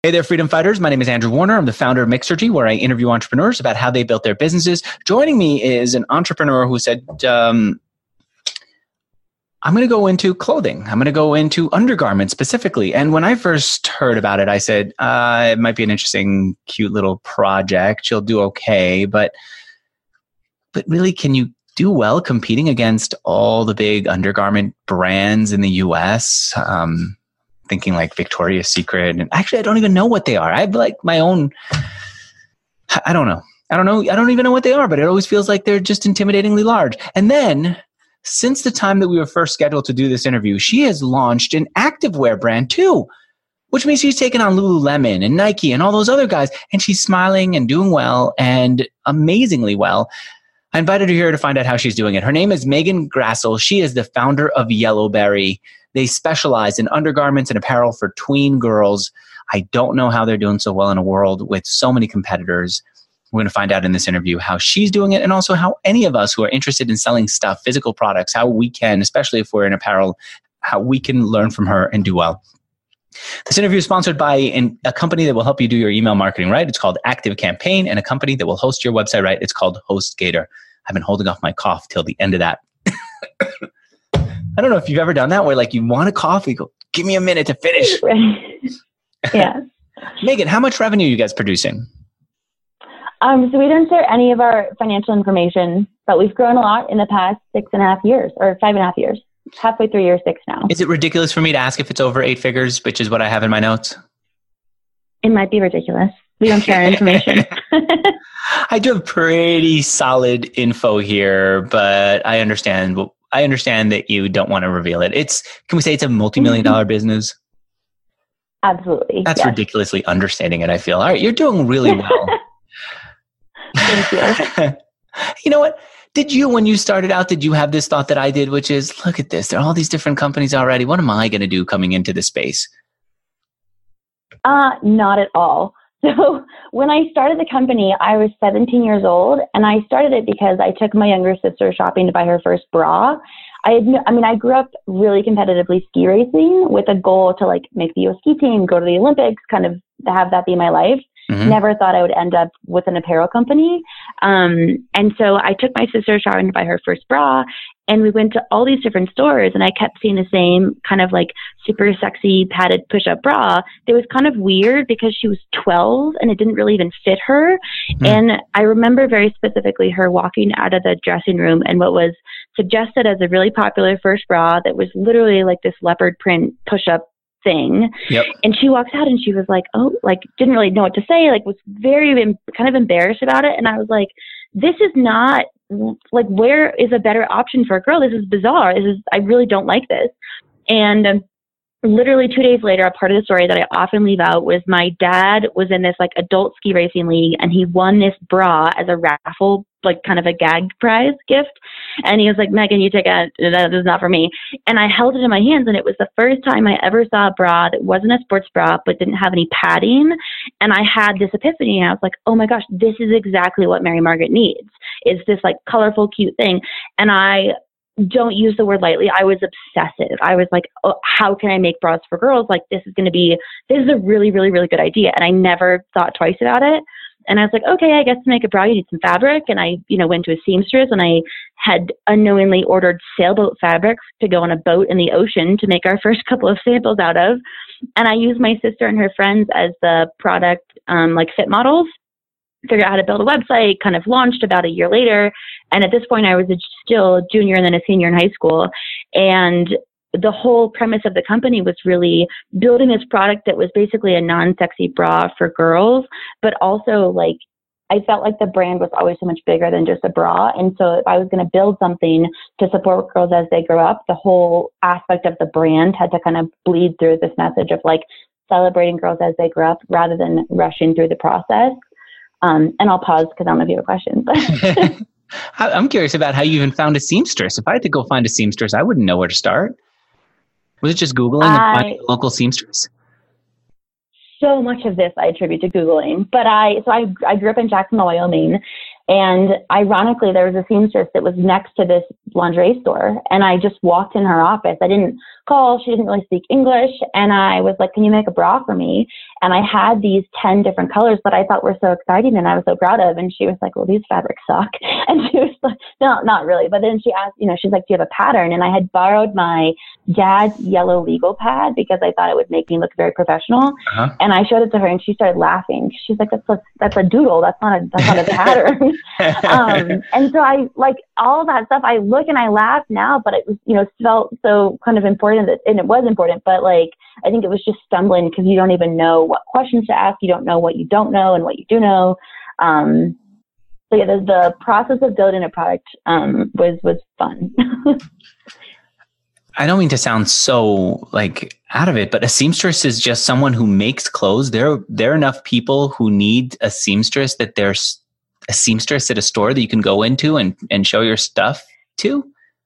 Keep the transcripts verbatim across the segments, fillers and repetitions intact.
Hey there, freedom fighters. My name is Andrew Warner. I'm the founder of Mixergy, where I interview entrepreneurs about how they built their businesses. Joining me is an entrepreneur who said, um, I'm going to go into clothing. I'm going to go into undergarments specifically. And when I first heard about it, I said, uh, it might be an interesting, cute little project. She'll do okay. But, but really, can you do well competing against all the big undergarment brands in the U S? Um, thinking like Victoria's Secret. And actually, I don't even know what they are. I have like my own, I don't know. I don't know. I don't even know what they are, but it always feels like they're just intimidatingly large. And then since the time that we were first scheduled to do this interview, she has launched an activewear brand too, which means she's taken on Lululemon and Nike and all those other guys. And she's smiling and doing well and amazingly well. I invited her here to find out how she's doing it. Her name is Megan Grassel. She is the founder of Yellowberry. They specialize in undergarments and apparel for tween girls. I don't know how they're doing so well in a world with so many competitors. We're going to find out in this interview how she's doing it and also how any of us who are interested in selling stuff, physical products, how we can, especially if we're in apparel, how we can learn from her and do well. This interview is sponsored by an, a company that will help you do your email marketing right. It's called Active Campaign, and a company that will host your website right. It's called HostGator. I've been holding off my cough till the end of that. I don't know if you've ever done that where like you want a coffee, go, give me a minute to finish. Yeah. Megan, how much revenue are you guys producing? Um, so we don't share any of our financial information, but we've grown a lot in the past six and a half years or five and a half years, halfway through year six now. Is it ridiculous for me to ask if it's over eight figures, which is what I have in my notes? It might be ridiculous. We don't share information. I do have pretty solid info here, but I understand. I understand that you don't want to reveal it. It's, can we say it's a multi-million dollar business? Absolutely. That's yes. ridiculously understating it, I feel. All right, you're doing really well. Thank you. You know what? Did you, when you started out, did you have this thought that I did, which is, look at this. There are all these different companies already. What am I going to do coming into this space? Uh, not at all. So when I started the company, I was seventeen years old, and I started it because I took my younger sister shopping to buy her first bra. I had, no, I mean, I grew up really competitively ski racing with a goal to like make the U S ski team, go to the Olympics, kind of have that be my life. Mm-hmm. Never thought I would end up with an apparel company. Um, and so I took my sister shopping to buy her first bra, and we went to all these different stores, and I kept seeing the same kind of like super sexy padded push-up bra. It was kind of weird because she was twelve and it didn't really even fit her. Mm-hmm. And I remember very specifically her walking out of the dressing room and what was suggested as a really popular first bra that was literally like this leopard print push-up thing. Yep. And she walks out and she was like, oh, like didn't really know what to say, like was very em- kind of embarrassed about it. And I was like, this is not like, where is a better option for a girl? This is bizarre. This is, I really don't like this. And um, literally two days later, a part of the story that I often leave out was my dad was in this like adult ski racing league, and he won this bra as a raffle, like kind of a gag prize gift. And he was like, Megan, you take it. This is not for me. And I held it in my hands, and it was the first time I ever saw a bra that wasn't a sports bra, but didn't have any padding. And I had this epiphany, and I was like, oh my gosh, this is exactly what Mary Margaret needs. It's this like colorful, cute thing. And I don't use the word lightly. I was obsessive. I was like, oh, how can I make bras for girls? Like, this is going to be, this is a really, really, really good idea. And I never thought twice about it. And I was like, okay, I guess to make a bra, you need some fabric. And I, you know, went to a seamstress, and I had unknowingly ordered sailboat fabrics to go on a boat in the ocean to make our first couple of samples out of. And I used my sister and her friends as the product, um, like fit models, figured out how to build a website, kind of launched about a year later. And at this point, I was a, still a junior and then a senior in high school. And the whole premise of the company was really building this product that was basically a non-sexy bra for girls, but also like, I felt like the brand was always so much bigger than just a bra. And so if I was going to build something to support girls as they grow up, the whole aspect of the brand had to kind of bleed through this message of like celebrating girls as they grow up rather than rushing through the process. Um, and I'll pause because I don't know if you have questions. I'm curious about how you even found a seamstress. If I had to go find a seamstress, I wouldn't know where to start. Was it just Googling I, and finding a local seamstress? So much of this I attribute to Googling. But I, so I, I grew up in Jacksonville, Wyoming. And ironically, there was a seamstress that was next to this lingerie store. And I just walked in her office. I didn't call. She didn't really speak English. And I was like, can you make a bra for me? And I had these ten different colors that I thought were so exciting and I was so proud of. And she was like, well, these fabrics suck. And she was like, no, not really. But then she asked, you know, she's like, do you have a pattern? And I had borrowed my dad's yellow legal pad because I thought it would make me look very professional. Uh-huh. And I showed it to her and she started laughing. She's like, that's a, that's a doodle. That's not a, that's not a pattern. um, and so I like all that stuff. I look and I laugh now, but it was, you know, felt so kind of important that, and it was important, but like, I think it was just stumbling because you don't even know what questions to ask. You don't know what you don't know and what you do know. Um, so yeah, the, the process of building a product um, was, was fun. I don't mean to sound so like out of it, but a seamstress is just someone who makes clothes. There, there are enough people who need a seamstress that there's a seamstress at a store that you can go into and, and show your stuff to.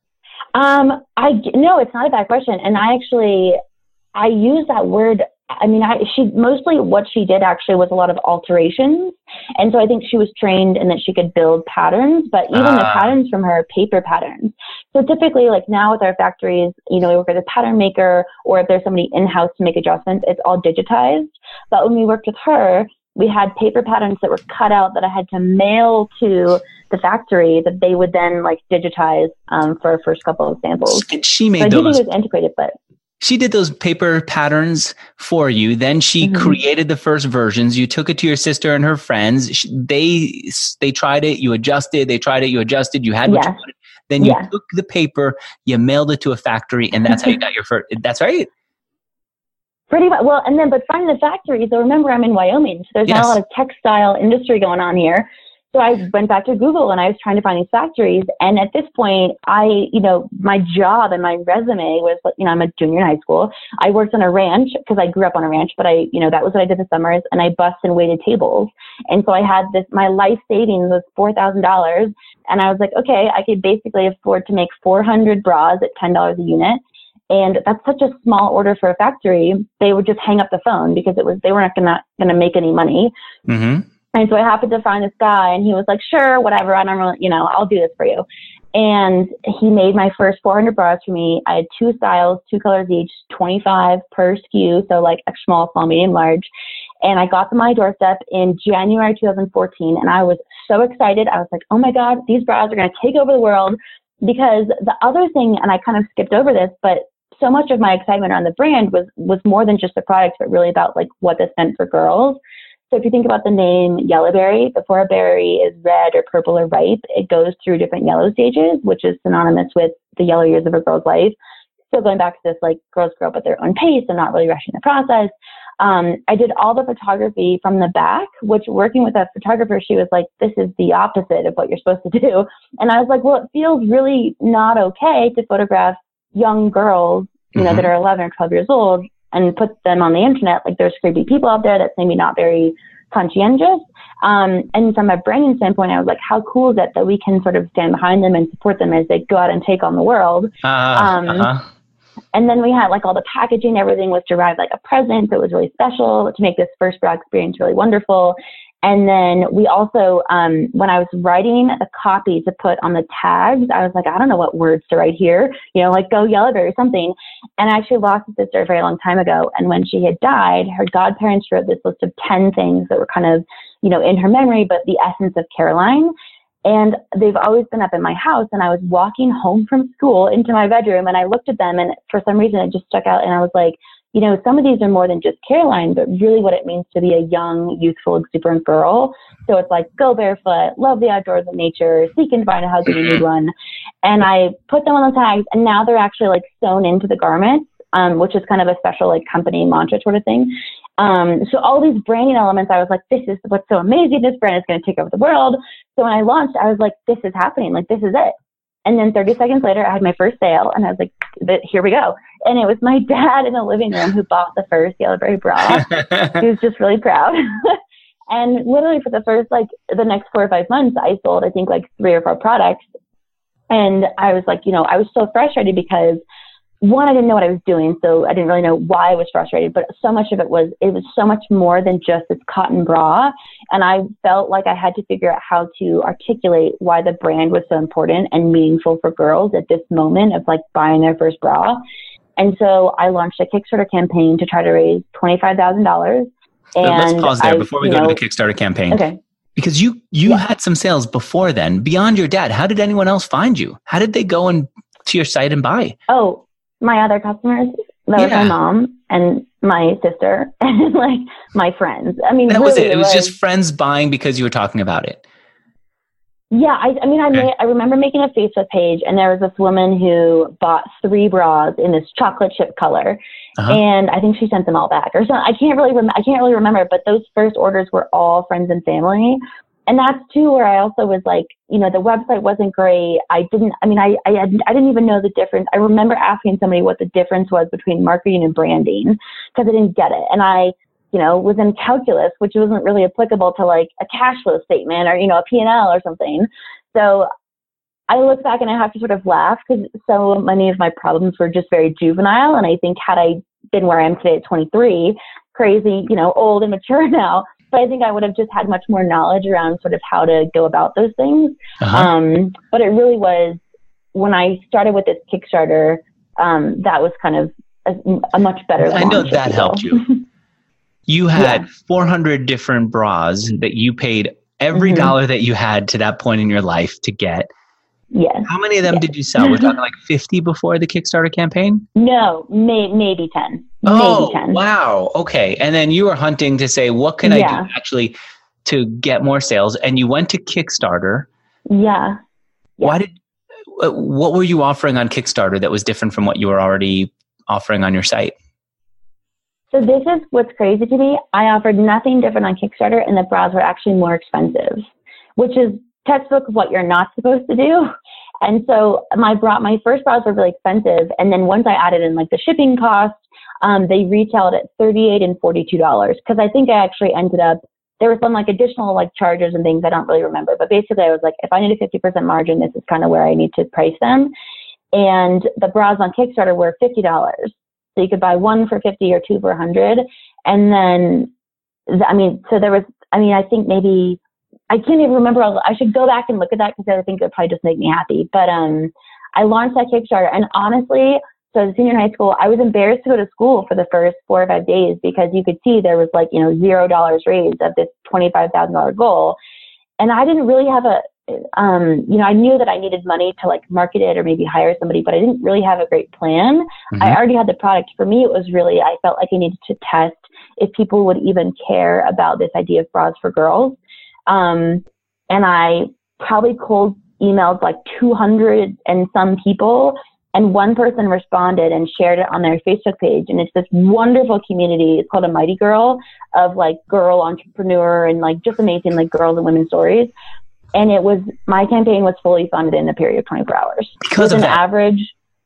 Um, I, no, it's not a bad question. And I actually, I use that word. I mean, I, she mostly what she did actually was a lot of alterations. And so I think she was trained in that she could build patterns, but even uh. the patterns from her are paper patterns. So typically like now with our factories, you know, we work with a pattern maker or if there's somebody in-house to make adjustments, it's all digitized. But when we worked with her, we had paper patterns that were cut out that I had to mail to the factory that they would then like digitize um, for our first couple of samples. And she made so I those. do think it was integrated, but she did those paper patterns for you. Then she mm-hmm. created the first versions. You took it to your sister and her friends. She, they they tried it. You adjusted. They tried it. You adjusted. You had what yeah. you wanted. Then you yeah. took the paper. You mailed it to a factory, and that's how you got your first. That's right. Pretty much. Well, and then, but finding the factories, so remember I'm in Wyoming, so there's yes. not a lot of textile industry going on here. So I went back to Google and I was trying to find these factories. And at this point, I, you know, my job and my resume was, you know, I'm a junior in high school. I worked on a ranch because I grew up on a ranch, but I, you know, that was what I did the summers and I bussed and waited tables. And so I had this, my life savings was four thousand dollars. And I was like, okay, I could basically afford to make four hundred bras at ten dollars a unit. And that's such a small order for a factory. They would just hang up the phone because it was, they weren't gonna, gonna make any money. Mm-hmm. And so I happened to find this guy and he was like, sure, whatever. I don't really, you know, I'll do this for you. And he made my first four hundred bras for me. I had two styles, two colors each, twenty-five per S K U. So like extra small, small, medium, large. And I got them on my doorstep in January two thousand fourteen. And I was so excited. I was like, oh my God, these bras are going to take over the world. Because the other thing, and I kind of skipped over this, but so much of my excitement around the brand was, was more than just the product, but really about like what this meant for girls. So if you think about the name Yellowberry, before a berry is red or purple or ripe, it goes through different yellow stages, which is synonymous with the yellow years of a girl's life. So going back to this, like girls grow up at their own pace and not really rushing the process. Um, I did all the photography from the back, which working with a photographer, she was like, this is the opposite of what you're supposed to do. And I was like, well, it feels really not okay to photograph young girls, you know, mm-hmm. that are eleven or twelve years old and put them on the internet. Like there's creepy people out there that's maybe not very conscientious. Um, and from a branding standpoint, I was like, how cool is it that we can sort of stand behind them and support them as they go out and take on the world. Uh, um, uh-huh. And then we had like all the packaging, everything was derived like a present. So it was really special to make this first bra experience really wonderful. And then we also, um, when I was writing the copy to put on the tags, I was like, I don't know what words to write here, you know, like go Yellowberry or something. And I actually lost a sister a very long time ago. And when she had died, her godparents wrote this list of ten things that were kind of, you know, in her memory, but the essence of Caroline. And they've always been up in my house. And I was walking home from school into my bedroom and I looked at them and for some reason it just stuck out. And I was like, you know, some of these are more than just Caroline, but really what it means to be a young, youthful, exuberant girl. So it's like, go barefoot, love the outdoors and nature, seek and find a husband you need one. And I put them on the tags and now they're actually like sewn into the garments, um, which is kind of a special like company mantra sort of thing. Um, so all these branding elements, I was like, this is what's so amazing. This brand is going to take over the world. So when I launched, I was like, this is happening. Like, this is it. And then thirty seconds later, I had my first sale and I was like, here we go. And it was my dad in the living room who bought the first Yellowberry bra. He was just really proud. And literally for the first, like the next four or five months, I sold, I think like three or four products. And I was like, you know, I was so frustrated because one, I didn't know what I was doing, so I didn't really know why I was frustrated, but so much of it was, it was so much more than just this cotton bra. And I felt like I had to figure out how to articulate why the brand was so important and meaningful for girls at this moment of like buying their first bra. And so I launched a Kickstarter campaign to try to raise twenty-five thousand dollars. And let's pause there I, before we you go know, to the Kickstarter campaign. Okay. Because you, you Yeah. had some sales before then, beyond your dad. How did anyone else find you? How did they go and to your site and buy? Oh, my other customers, that was Yeah. my mom and my sister and like my friends. I mean, That really, was it. It was, was just friends buying because you were talking about it. Yeah, I, I mean, I Okay. made, I remember making a Facebook page, and there was this woman who bought three bras in this chocolate chip color, Uh-huh. and I think she sent them all back or something. I can't really rem- I can't really remember, but those first orders were all friends and family, and that's too where I also was like, you know, the website wasn't great. I didn't, I mean, I I, had, I didn't even know the difference. I remember asking somebody what the difference was between marketing and branding because I didn't get it, and I. you know, was in calculus, which wasn't really applicable to like a cash flow statement or, you know, a P and L or something. So I look back and I have to sort of laugh because so many of my problems were just very juvenile. And I think had I been where I am today at twenty-three, crazy, you know, old and mature now, but I think I would have just had much more knowledge around sort of how to go about those things. Uh-huh. Um, but it really was when I started with this Kickstarter, um, that was kind of a, a much better I know launch, that if you will. helped you. You had Yeah. four hundred different bras that you paid every Mhm. dollar that you had to that point in your life to get. Yes. How many of them Yes. did you sell? We're talking like fifty before the Kickstarter campaign? No, may, maybe ten. Oh, maybe ten. wow. Okay. And then you were hunting to say, what can I Yeah. do actually to get more sales? And you went to Kickstarter. Yeah. Yeah. Why did, uh, what were you offering on Kickstarter that was different from what you were already offering on your site? So this is what's crazy to me. I offered nothing different on Kickstarter, and the bras were actually more expensive, which is textbook of what you're not supposed to do. And so my bra, my first bras were really expensive, and then once I added in like the shipping cost, um, they retailed at thirty-eight and forty-two dollars because I think I actually ended up. There were some like additional like charges and things I don't really remember, but basically I was like, if I need a fifty percent margin, this is kind of where I need to price them. And the bras on Kickstarter were fifty dollars. So you could buy one for fifty or two for a hundred. And then, I mean, so there was, I mean, I think maybe, I can't even remember. All, I should go back and look at that because I think it would probably just make me happy. But um, I launched that Kickstarter. And honestly, so as a senior in high school, I was embarrassed to go to school for the first four or five days because you could see there was like, you know, zero dollars raised of this twenty-five thousand dollars goal. And I didn't really have a, um, you know, I knew that I needed money to like market it or maybe hire somebody, but I didn't really have a great plan. Mm-hmm. I already had the product. For me, it was really, I felt like I needed to test if people would even care about this idea of bras for girls. Um, and I probably cold emailed like two hundred and some people, and one person responded and shared it on their Facebook page. And it's this wonderful community. It's called a Mighty Girl of like girl entrepreneur and like just amazing like girls and women's stories. And it was, my campaign was fully funded in a period of twenty-four hours. Because With of an that. average,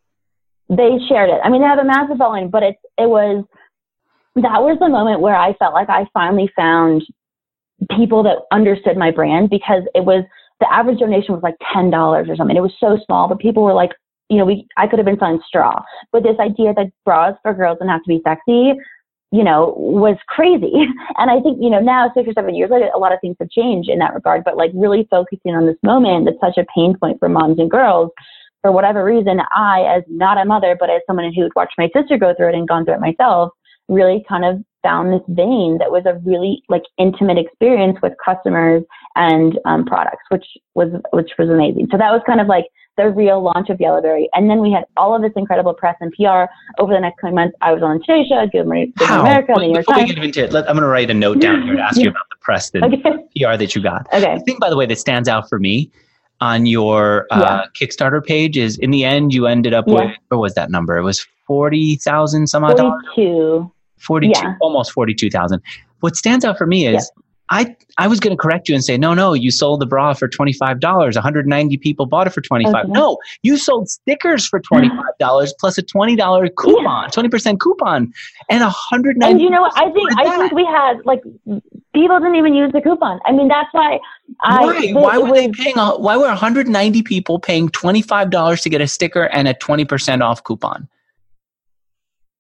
they shared it. I mean, they have a massive following, but it's, it was, that was the moment where I felt like I finally found people that understood my brand because it was, the average donation was like ten dollars or something. It was so small, but people were like, you know, we, I could have been selling straw, but this idea that bras for girls didn't have to be sexy, you know, was crazy. And I think, you know, now six or seven years later, a lot of things have changed in that regard, but like really focusing on this moment that's such a pain point for moms and girls, for whatever reason, I, as not a mother, but as someone who had watched my sister go through it and gone through it myself, really kind of found this vein that was a really like intimate experience with customers and um, products, which was, which was amazing. So that was kind of like the real launch of Yellowberry. And then we had all of this incredible press and P R over the next coming months. I was on Today Show, Good Morning America, Wait, the New York before we Times. get into it, let, I'm going to write a note down here to ask Yeah. you about the press and Okay. P R that you got. Okay. The thing, by the way, that stands out for me on your uh, Kickstarter page is in the end, you ended up Yeah. with, what was that number? It was forty thousand some odd dollars? forty-two. forty-two, Yeah. almost forty-two thousand. What stands out for me is I, I was going to correct you and say, no, no, you sold the bra for twenty-five dollars. one hundred ninety people bought it for twenty-five dollars. Okay. No, you sold stickers for twenty-five dollars plus a twenty dollars coupon, twenty percent coupon, and one hundred ninety. And you know what? I think I think we had like people didn't even use the coupon. I mean, that's why I. Why? the- Why it were they was- paying? A, why were one hundred ninety people paying twenty-five dollars to get a sticker and a twenty percent off coupon?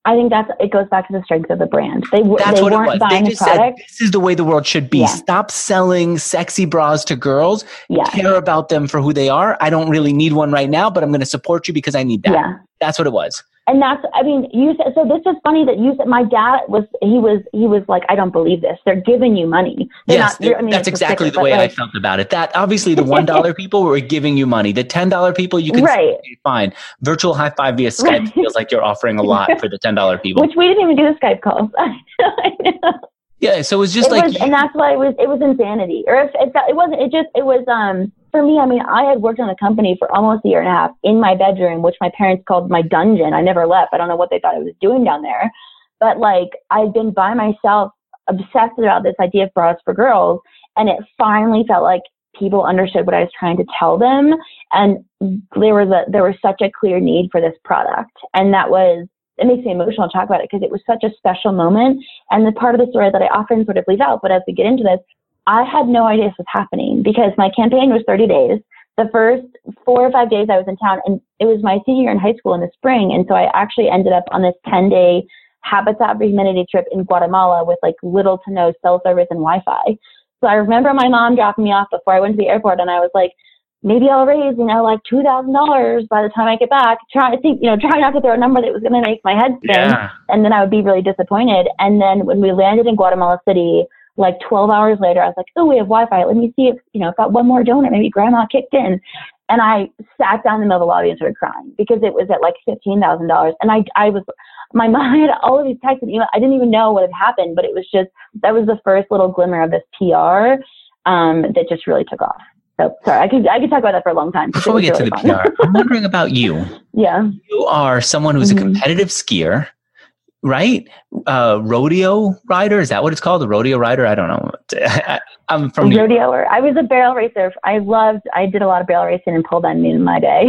I think that's, it goes back to the strength of the brand. They, that's they what weren't it was. buying They the just said, product. this is the way the world should be. Yeah. Stop selling sexy bras to girls. Yeah. Care about them for who they are. I don't really need one right now, but I'm going to support you because I need that. Yeah. That's what it was. And that's, I mean, you said, so this is funny that you said, my dad was, he was, he was like, I don't believe this. They're giving you money. They're yes, not, I mean, that's exactly sticker, the way like, I felt about it. That obviously the one dollar people were giving you money. The ten dollar people, you can right. say, fine. Virtual high five via Skype Right. feels like you're offering a lot for the ten dollar people. Which we didn't even do the Skype calls. I know. Yeah, so it was just it like, was, and that's why it was, it was insanity. Or if it, it wasn't, it just, it was, um, for me, I mean, I had worked on a company for almost a year and a half in my bedroom, which my parents called my dungeon. I never left. I don't know what they thought I was doing down there. But like, I'd been by myself, obsessed about this idea of bras for girls. And it finally felt like people understood what I was trying to tell them. And there was a, there was such a clear need for this product. And that was, it makes me emotional to talk about it because it was such a special moment. And the part of the story that I often sort of leave out, but as we get into this, I had no idea this was happening because my campaign was thirty days. The first four or five days I was in town, and it was my senior year in high school in the spring. And so I actually ended up on this ten day Habitat for Humanity trip in Guatemala with like little to no cell service and Wi-Fi. So I remember my mom dropping me off before I went to the airport, and I was like, maybe I'll raise, you know, like two thousand dollars by the time I get back. Try to think, you know, try not to throw a number that was going to make my head spin. Yeah. And then I would be really disappointed. And then when we landed in Guatemala City, like twelve hours later, I was like, oh, we have Wi-Fi. Let me see if, you know, if got one more donor, maybe grandma kicked in. And I sat down in the middle of the lobby and started crying because it was at like fifteen thousand dollars. And I, I was, my mom had all of these texts and emails. I didn't even know what had happened, but it was just, that was the first little glimmer of this P R um, that just really took off. So sorry, I could, I could talk about that for a long time. Before we get really to the fun. P R, I'm wondering about you. Yeah. You are someone who's mm-hmm. a competitive skier. Right? Uh, rodeo rider. Is that what it's called? A rodeo rider? I don't know. I, I'm from a rodeoer. I was a barrel racer. I loved, I did a lot of barrel racing and pole bending in my day.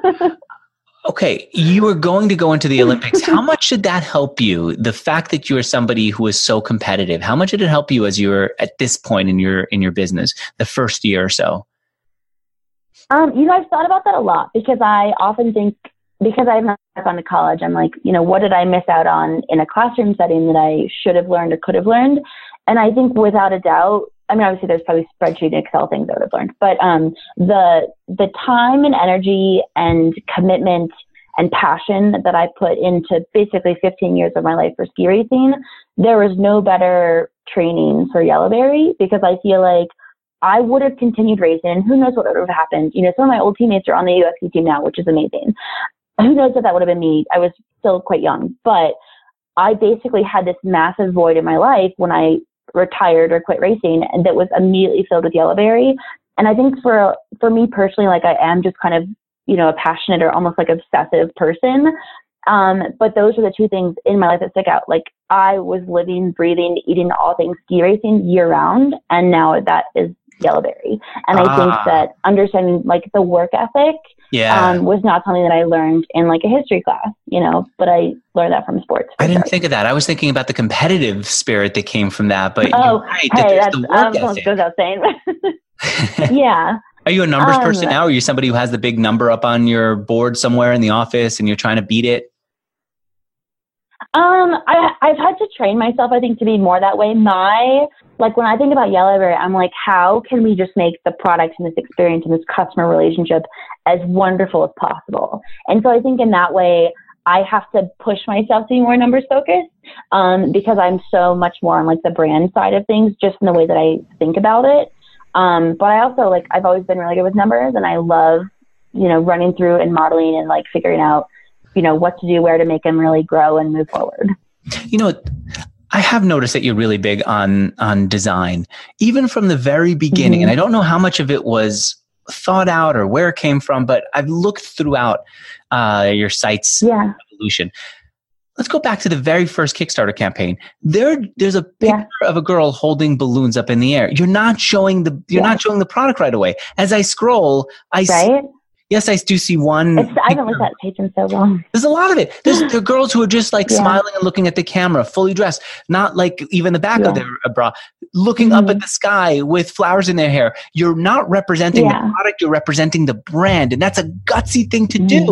Okay. You were going to go into the Olympics. How much did that help you? The fact that you were somebody who was so competitive, how much did it help you as you were at this point in your, in your business, the first year or so? Um, you know, I've thought about that a lot because I often think, because I've not gone to college, I'm like, you know, what did I miss out on in a classroom setting that I should have learned or could have learned? And I think without a doubt, I mean, obviously there's probably spreadsheet and Excel things I would have learned, but um, the the time and energy and commitment and passion that I put into basically fifteen years of my life for ski racing, there was no better training for Yellowberry because I feel like I would have continued racing and who knows what would have happened. You know, some of my old teammates are on the U S ski team now, which is amazing. Who knows if that would have been me? I was still quite young, but I basically had this massive void in my life when I retired or quit racing, and that was immediately filled with Yellowberry. And I think for for me personally, like I am just kind of, you know, a passionate or almost like obsessive person. Um, but those are the two things in my life that stick out. Like I was living, breathing, eating all things ski racing year round, and now that is Yellowberry. And I ah. think that understanding like the work ethic yeah. um, was not something that I learned in like a history class, you know, but I learned that from sports. I didn't sure. think of that. I was thinking about the competitive spirit that came from that, but oh, you're right, hey, that that's, the work um, ethic. goes without saying. Yeah. Are you a numbers um, person now? Or are you somebody who has the big number up on your board somewhere in the office and you're trying to beat it? Um, I, I've had to train myself, I think, to be more that way. My, like when I think about Yellowberry, I'm like, how can we just make the product and this experience and this customer relationship as wonderful as possible? And so I think in that way, I have to push myself to be more numbers focused, um, because I'm so much more on like the brand side of things, just in the way that I think about it. Um, but I also like, I've always been really good with numbers, and I love, you know, running through and modeling and like figuring out, you know, what to do, where to make them really grow and move forward. You know, I have noticed that you're really big on, on design, even from the very beginning. Mm-hmm. And I don't know how much of it was thought out or where it came from, but I've looked throughout uh, your site's yeah. evolution. Let's go back to the very first Kickstarter campaign. There, there's a picture yeah. of a girl holding balloons up in the air. You're not showing the, you're yeah. not showing the product right away. As I scroll, I right? see, yes, I do see one. It's, I haven't looked at that page in so long. There's a lot of it. There's there are girls who are just like yeah. smiling and looking at the camera, fully dressed, not like even the back yeah. of their bra, looking mm-hmm. up at the sky with flowers in their hair. You're not representing yeah. the product, you're representing the brand. And that's a gutsy thing to mm-hmm. do.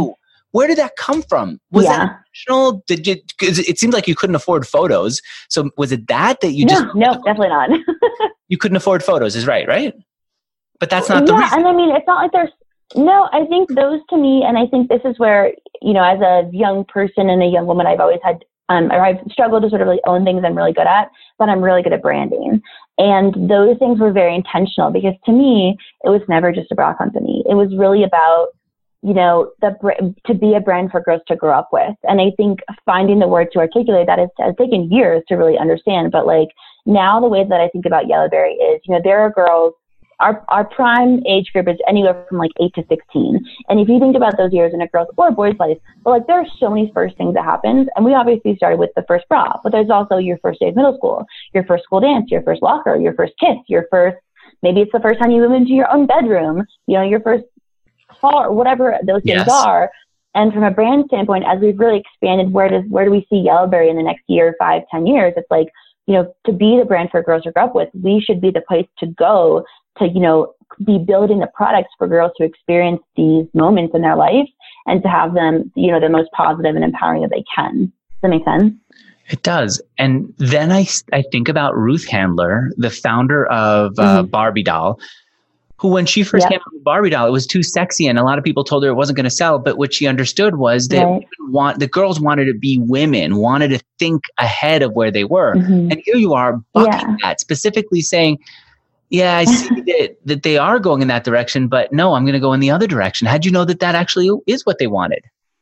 Where did that come from? Was yeah. that intentional? Did you, cause it seems like you couldn't afford photos. So was it that, that you no, just... No, definitely not. You couldn't afford photos is right, right? But that's not the yeah, reason. And I mean, it's not like there's, no, I think those to me, and I think this is where, you know, as a young person and a young woman, I've always had, um, or I've struggled to sort of really own things I'm really good at, but I'm really good at branding. And those things were very intentional because to me, it was never just a bra company. It was really about, you know, the to be a brand for girls to grow up with. And I think finding the word to articulate that is, has taken years to really understand. But like now the way that I think about Yellowberry is, you know, there are girls, our our prime age group is anywhere from like eight to sixteen. And if you think about those years in a girl's or a boy's life, but like there are so many first things that happen. And we obviously started with the first bra, but there's also your first day of middle school, your first school dance, your first locker, your first kiss, your first, maybe it's the first time you move into your own bedroom, you know, your first call or whatever those things yes. are. And from a brand standpoint, as we've really expanded, where does, where do we see Yellowberry in the next year, five, ten years? It's like, you know, to be the brand for girls to grow up with, we should be the place to go to, you know, be building the products for girls to experience these moments in their life and to have them, you know, the most positive and empowering that they can. Does that make sense? It does. And then I, I think about Ruth Handler, the founder of uh, mm-hmm. Barbie Doll, who when she first yep. came out with Barbie Doll, it was too sexy and a lot of people told her it wasn't going to sell. But what she understood was that right. want, the girls wanted to be women, wanted to think ahead of where they were. Mm-hmm. And here you are bucking yeah. that, specifically saying, yeah, I see that, that they are going in that direction, but no, I'm going to go in the other direction. How'd you know that that actually is what they wanted?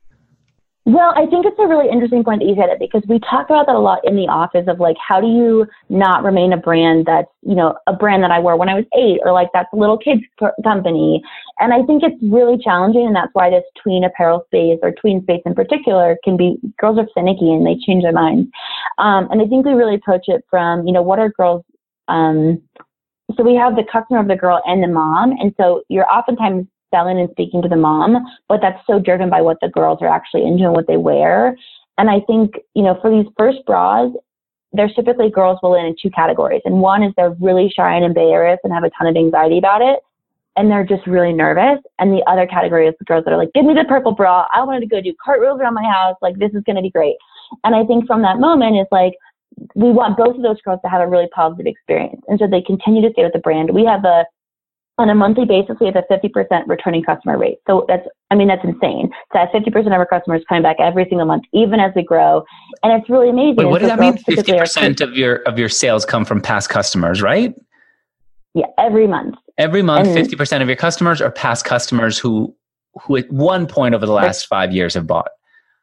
Well, I think it's a really interesting point that you said it because we talk about that a lot in the office of like, how do you not remain a brand that's, you know, a brand that I wore when I was eight or like that's a little kids company. And I think it's really challenging. And that's why this tween apparel space or tween space in particular can be, girls are finicky and they change their minds. Um, and I think we really approach it from, you know, what are girls, um, so we have the customer of the girl and the mom. And so you're oftentimes selling and speaking to the mom, but that's so driven by what the girls are actually into and what they wear. And I think, you know, for these first bras, there's typically girls will in in two categories. And one is they're really shy and embarrassed and have a ton of anxiety about it. And they're just really nervous. And the other category is the girls that are like, give me the purple bra. I wanted to go do cartwheels around my house. Like, this is going to be great. And I think from that moment, it's like, we want both of those girls to have a really positive experience. And so they continue to stay with the brand. We have a, on a monthly basis, we have a fifty percent returning customer rate. So that's, I mean, that's insane. So that's fifty percent of our customers coming back every single month, even as we grow. And it's really amazing. Wait, what does so that mean? fifty percent of your, of your sales come from past customers, right? Yeah, every month. Every month, and fifty percent of your customers are past customers who, who at one point over the last five years have bought.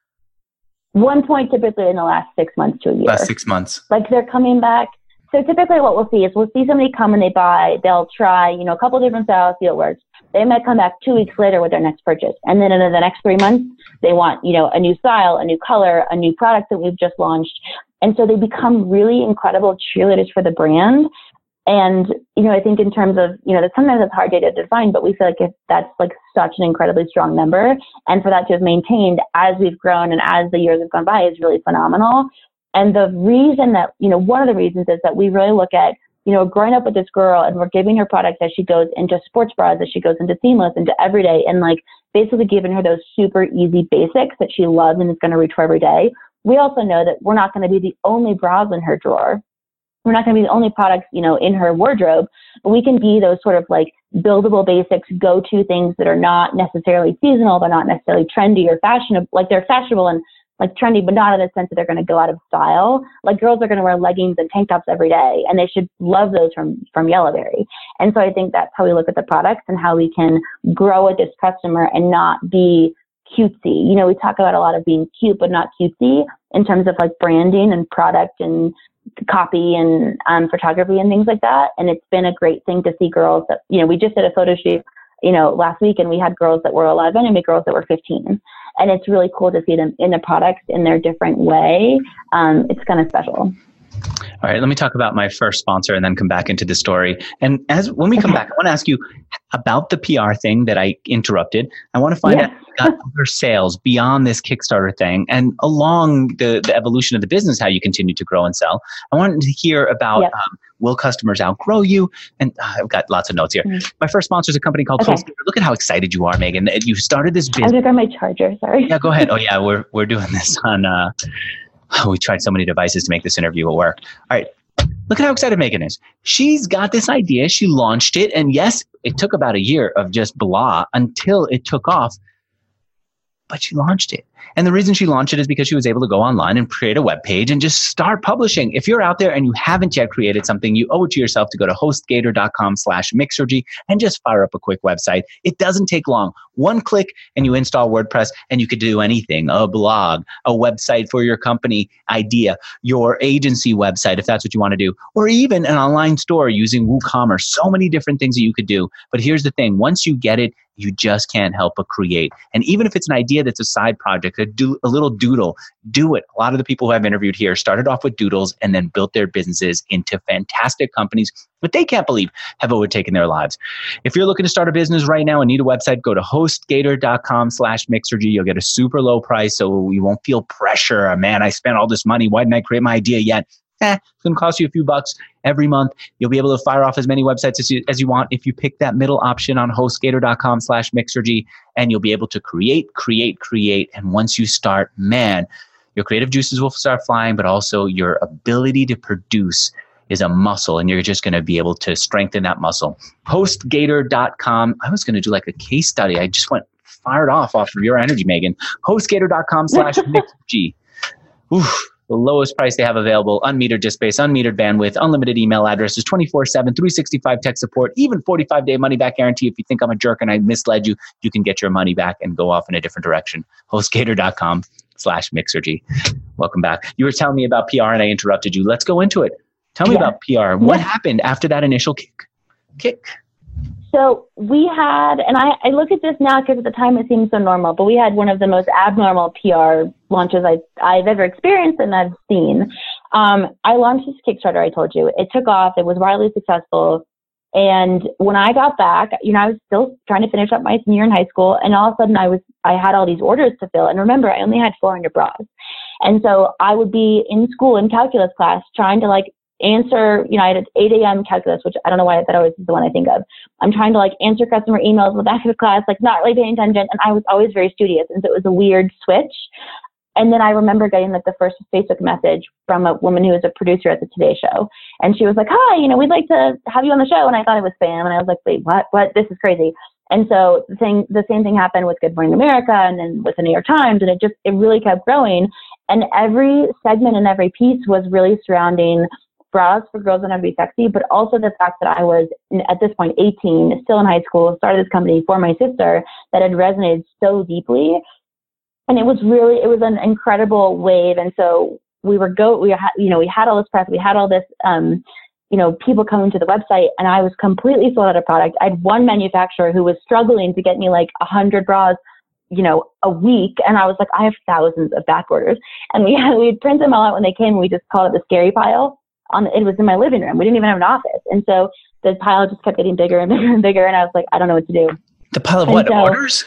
One point typically in the last six months to a year. Last six months. Like they're coming back. So typically what we'll see is we'll see somebody come and they buy, they'll try, you know, a couple different styles, see what works. They might come back two weeks later with their next purchase. And then in the next three months, they want, you know, a new style, a new color, a new product that we've just launched. And so they become really incredible cheerleaders for the brand. And, you know, I think in terms of, you know, that sometimes it's hard data to define, but we feel like if that's like such an incredibly strong number. And for that to have maintained as we've grown and as the years have gone by is really phenomenal. And the reason that, you know, one of the reasons is that we really look at, you know, growing up with this girl and we're giving her products as she goes into sports bras, as she goes into seamless, into everyday, and like basically giving her those super easy basics that she loves and is going to reach for every day. We also know that we're not going to be the only bras in her drawer. We're not going to be the only products, you know, in her wardrobe, but we can be those sort of like buildable basics, go-to things that are not necessarily seasonal, but not necessarily trendy or fashionable. Like they're fashionable and like trendy, but not in the sense that they're going to go out of style. Like girls are going to wear leggings and tank tops every day, and they should love those from, from Yellowberry. And so I think that's how we look at the products and how we can grow with this customer and not be cutesy. You know, we talk about a lot of being cute, but not cutesy in terms of like branding and product and copy and um, photography and things like that. And it's been a great thing to see girls that, you know, we just did a photo shoot, you know, last week, and we had girls that were eleven and we had girls that were fifteen. And it's really cool to see them in the products in their different way. Um, it's kind of special. All right, let me talk about my first sponsor and then come back into the story. And as when we come back, I want to ask you about the P R thing that I interrupted. I want to find Yes. out if you got other sales beyond this Kickstarter thing and along the, the evolution of the business, how you continue to grow and sell. I wanted to hear about Yep. um, will customers outgrow you? And uh, I've got lots of notes here. Mm-hmm. My first sponsor is a company called Okay. HostGator. Look at how excited you are, Megan. You started this I business. was on my charger. Sorry. Yeah, go ahead. Oh, yeah, we're we're doing this on. Uh, we tried so many devices to make this interview work. All right. Look at how excited Megan is. She's got this idea. She launched it. And yes, it took about a year of just blah until it took off. But she launched it. And the reason she launched it is because she was able to go online and create a web page and just start publishing. If you're out there and you haven't yet created something, you owe it to yourself to go to hostgator.com slash Mixergy and just fire up a quick website. It doesn't take long. One click and you install WordPress and you could do anything, a blog, a website for your company idea, your agency website, if that's what you want to do, or even an online store using WooCommerce. So many different things that you could do. But here's the thing. Once you get it, you just can't help but create. And even if it's an idea that's a side project, a, do, a little doodle, do it. A lot of the people who I've interviewed here started off with doodles and then built their businesses into fantastic companies that they can't believe have overtaken their lives. If you're looking to start a business right now and need a website, go to hostgator.com slash Mixergy. You'll get a super low price so you won't feel pressure. Oh, man, I spent all this money. Why didn't I create my idea yet? Eh, it's going to cost you a few bucks every month. You'll be able to fire off as many websites as you, as you want if you pick that middle option on hostgator.com slash Mixergy, and you'll be able to create, create, create. And once you start, man, your creative juices will start flying, but also your ability to produce is a muscle, and you're just going to be able to strengthen that muscle. hostgator dot com. I was going to do like a case study. I just went fired off off of your energy, Megan. hostgator.com slash Mixergy. Oof. The lowest price they have available, unmetered disk space, unmetered bandwidth, unlimited email addresses, twenty-four seven, three sixty-five tech support, even forty-five day money back guarantee. If you think I'm a jerk and I misled you, you can get your money back and go off in a different direction. hostgator.com slash Mixergy. Welcome back. You were telling me about P R and I interrupted you. Let's go into it. Tell me Yeah. about P R. What Yeah. happened after that initial kick? Kick. So we had, and I, I look at this now because at the time it seemed so normal, but we had one of the most abnormal P R launches I, I've ever experienced and I've seen. Um, I launched this Kickstarter, I told you. It took off. It was wildly successful. And when I got back, you know, I was still trying to finish up my senior year in high school. And all of a sudden I was, I had all these orders to fill. And remember, I only had four hundred bras. And so I would be in school in calculus class trying to like answer, you know, I had an eight a.m. calculus, which I don't know why that always is the one I think of. I'm trying to like answer customer emails in the back of the class, like not really paying attention. And I was always very studious. And so it was a weird switch. And then I remember getting like the first Facebook message from a woman who was a producer at the Today Show. And she was like, hi, you know, we'd like to have you on the show. And I thought it was spam. And I was like, wait, what, what? This is crazy. And so the thing, the same thing happened with Good Morning America and then with the New York Times. And it just, it really kept growing. And every segment and every piece was really surrounding bras for girls that have to be sexy, but also the fact that I was at this point eighteen, still in high school, started this company for my sister that had resonated so deeply. And it was really, it was an incredible wave. And so we were go, we had, you know, we had all this press, we had all this, um, you know, people coming to the website, and I was completely sold out of product. I had one manufacturer who was struggling to get me like a hundred bras, you know, a week. And I was like, I have thousands of back orders. And we had, we'd print them all out when they came, and we just called it the scary pile. On the, it was in my living room. We didn't even have an office. And so the pile just kept getting bigger and bigger and bigger. And I was like, I don't know what to do. The pile of And what? so- Orders?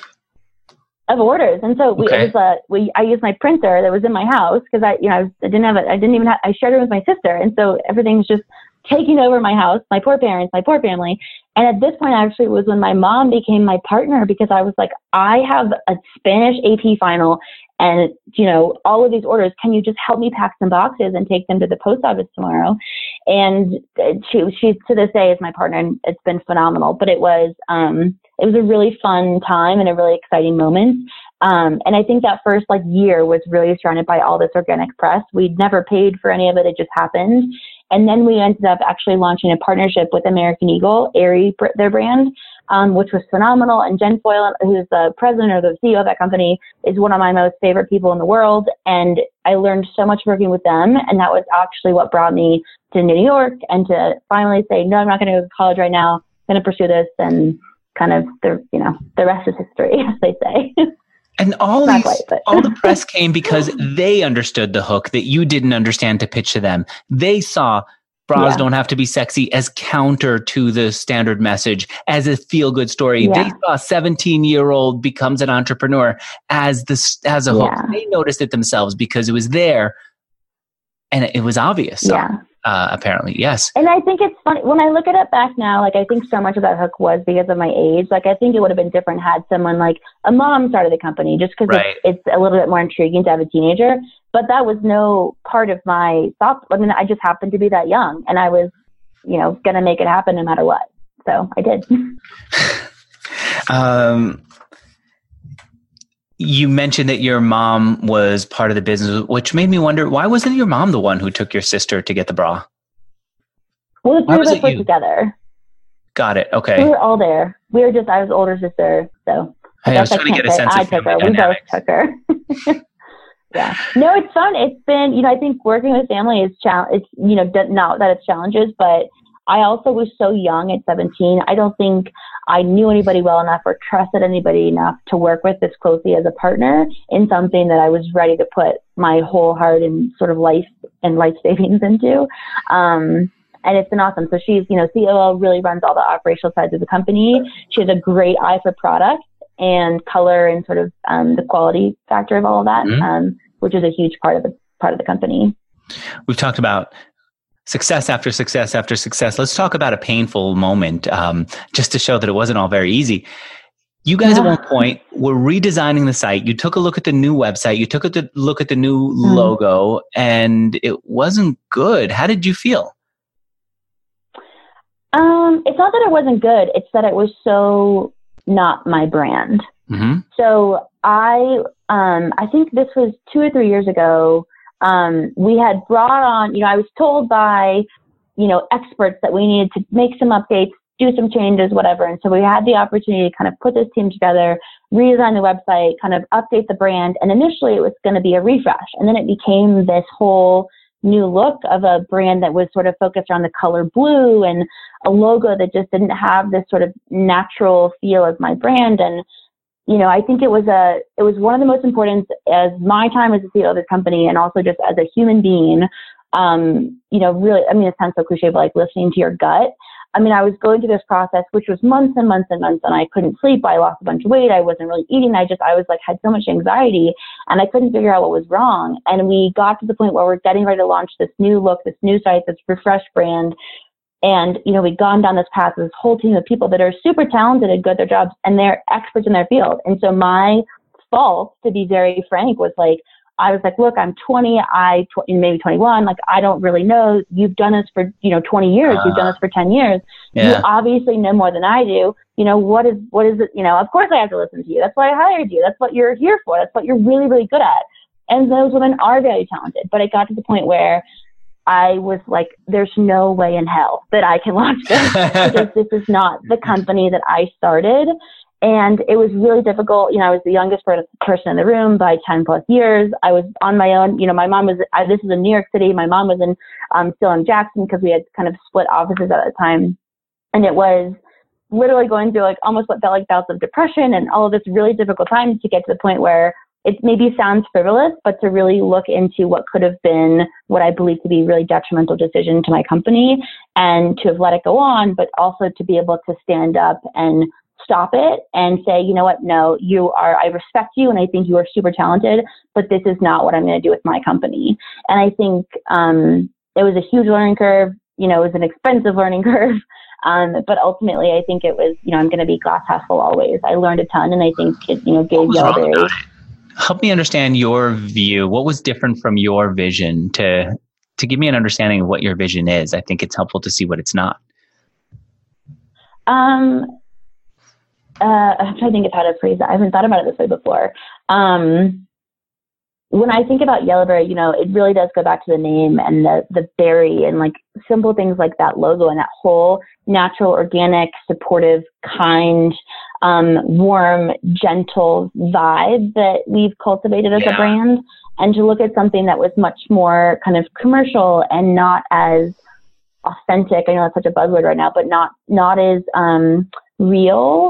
Of orders. And so we, Okay. it was a, we, I used my printer that was in my house because I, you know, I, was, I didn't have it. I didn't even have, I shared it with my sister. And so everything was just taking over my house, my poor parents, my poor family. And at this point, actually, was when my mom became my partner, because I was like, I have a Spanish A P final and, you know, all of these orders. Can you just help me pack some boxes and take them to the post office tomorrow? And she, she to this day is my partner, and it's been phenomenal. But it was, um, it was a really fun time and a really exciting moment. Um, and I think that first like year was really surrounded by all this organic press. We'd never paid for any of it. It just happened. And then we ended up actually launching a partnership with American Eagle, Aerie, their brand, um, which was phenomenal. And Jen Foyle, who's the president or the C E O of that company, is one of my most favorite people in the world. And I learned so much working with them. And that was actually what brought me to New York and to finally say, no, I'm not going to go to college right now. I'm going to pursue this. And kind of the, you know, the rest is history, as they say. And all Not these, quite, but- all the press came because they understood the hook that you didn't understand to pitch to them. They saw bras Yeah. don't have to be sexy as counter to the standard message, as a feel-good story. Yeah. They saw a seventeen-year-old becomes an entrepreneur as this as a hook. Yeah. They noticed it themselves because it was there, and it was obvious. Yeah. Uh, apparently, yes. And I think it's funny when I look at it back now, like I think so much of that hook was because of my age. Like I think it would have been different had someone like a mom started the company, just because Right. it's, it's a little bit more intriguing to have a teenager. But that was no part of my thoughts. I mean, I just happened to be that young, and I was, you know, going to make it happen no matter what. So I did. um, you mentioned that your mom was part of the business, which made me wonder, why wasn't your mom the one who took your sister to get the bra? Well, the Why three was of us it were you? together. Got it. We Okay. were all there. We were just, I was older sister, so I Hey, I was guess I trying to can't get a say sense I of took her. family We both dynamics. took her. Yeah. No, it's fun. It's been, you know, I think working with family is chal- it's, you know, d- not that it's challenges, but I also was so young at seventeen. I don't think I knew anybody well enough or trusted anybody enough to work with this closely as a partner in something that I was ready to put my whole heart and sort of life and life savings into. Um, and it's been awesome. So she's, you know, C O O, really runs all the operational sides of the company. She has a great eye for product and color and sort of um, the quality factor of all of that, Mm-hmm. um, which is a huge part of the part of the company. We've talked about success after success after success. Let's talk about a painful moment, um, just to show that it wasn't all very easy. You guys Yeah. at one point were redesigning the site. You took a look at the new website. You took a look at the new Mm. logo, and it wasn't good. How did you feel? Um, it's not that it wasn't good. It's that it was so not my brand. Mm-hmm. So I, um, I think this was two or three years ago. Um, we had brought on, you know, I was told by, you know, experts that we needed to make some updates, do some changes, whatever. And so we had the opportunity to kind of put this team together, redesign the website, kind of update the brand. And initially it was going to be a refresh. And then it became this whole new look of a brand that was sort of focused on the color blue and a logo that just didn't have this sort of natural feel as my brand. And, you know, I think it was a, it was one of the most important as my time as a C E O of the company and also just as a human being, um, you know, really, I mean, it sounds so cliche, but like listening to your gut. I mean, I was going through this process, which was months and months and months, and I couldn't sleep. I lost a bunch of weight. I wasn't really eating. I just, I was like, had so much anxiety and I couldn't figure out what was wrong. And we got to the point where we're getting ready to launch this new look, this new site, this refreshed brand. And, you know, we've gone down this path with this whole team of people that are super talented and good at their jobs and they're experts in their field. And so my fault, to be very frank, was like, I was like, look, I'm twenty, I, tw- maybe twenty-one, like, I don't really know. You've done this for, you know, twenty years. Uh, You've done this for ten years. Yeah. You obviously know more than I do. You know, what is, what is it? You know, of course I have to listen to you. That's why I hired you. That's what you're here for. That's what you're really, really good at. And those women are very talented. But it got to the point where I was like, there's no way in hell that I can launch this because this is not the company that I started. And it was really difficult. You know, I was the youngest person in the room by ten plus years. I was on my own. You know, my mom was, I, this is in New York City. My mom was in, um, still in Jackson because we had kind of split offices at the time. And it was literally going through like almost what felt like bouts of depression and all of this really difficult time to get to the point where it maybe sounds frivolous, but to really look into what could have been what I believe to be a really detrimental decision to my company and to have let it go on, but also to be able to stand up and stop it and say, you know what, no, you are, I respect you and I think you are super talented, but this is not what I'm going to do with my company. And I think um, it was a huge learning curve. You know, it was an expensive learning curve. Um, but ultimately, I think it was, you know, I'm going to be glass half full always. I learned a ton and I think it, you know, gave Yellowberry. Help me understand your view. What was different from your vision to, to give me an understanding of what your vision is? I think it's helpful to see what it's not. Um, Uh, I'm trying to think of how to phrase that. I haven't thought about it this way before. Um, when I think about Yellowberry, you know, it really does go back to the name and the, the berry and like simple things like that logo and that whole natural, organic, supportive, kind, um, warm, gentle vibe that we've cultivated as yeah. a brand. And to look at something that was much more kind of commercial and not as authentic. I know that's such a buzzword right now, but not, not as um, real.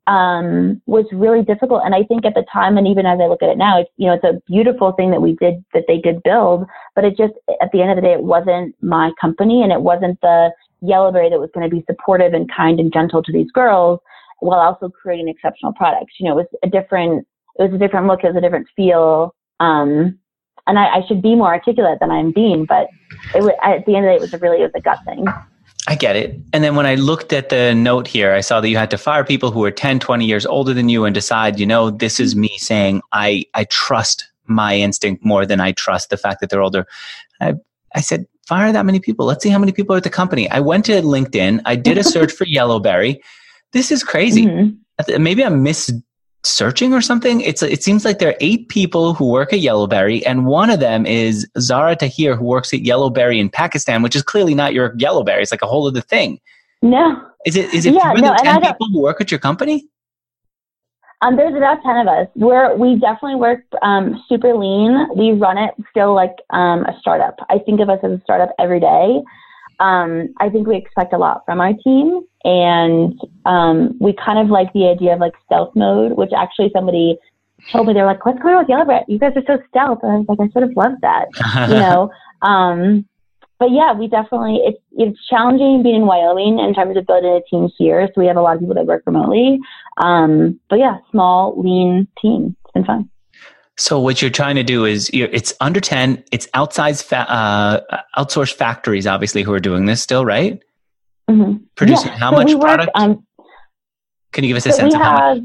um, was really difficult. And I think at the time, and even as I look at it now, it's, you know, it's a beautiful thing that we did, that they did build, but it just, at the end of the day, it wasn't my company, and it wasn't the Yellowberry that was going to be supportive and kind and gentle to these girls while also creating exceptional products. You know, it was a different, it was a different look, it was a different feel. Um, and I, I should be more articulate than I'm being, but it was, at the end of the day, it was a really, it was a gut thing. I get it. And then when I looked at the note here, I saw that you had to fire people who were ten, twenty years older than you and decide, you know, this is me saying, I, I trust my instinct more than I trust the fact that they're older. I, I said, fire that many people. Let's see how many people are at the company. I went to LinkedIn. I did a search for Yellowberry. This is crazy. Mm-hmm. Maybe I'm mis searching or something. It's it seems like there are eight people who work at Yellowberry, and one of them is Zara Tahir, who works at Yellowberry in Pakistan, which is clearly not your Yellowberry. It's like a whole other thing. No. Is it is it yeah, fewer no, than ten people who work at your company? Um, there's about ten of us. We're we definitely work um, super lean. We run it still like um, a startup. I think of us as a startup every day. Um, I think we expect a lot from our team, and um, we kind of like the idea of like stealth mode, which actually somebody told me, they're like, what's going on with Yellowberry? You guys are so stealth. And I was like, I sort of love that, you know? Um, but yeah, we definitely, it's, it's challenging being in Wyoming in terms of building a team here. So we have a lot of people that work remotely. Um, but yeah, small, lean team. It's been fun. So what you're trying to do is you're, it's under ten, it's outside, fa- uh, outsourced factories, obviously, who are doing this still, right? Mm-hmm. Producing yeah. how so much we work, product? Um, Can you give us a so sense we of how have, much?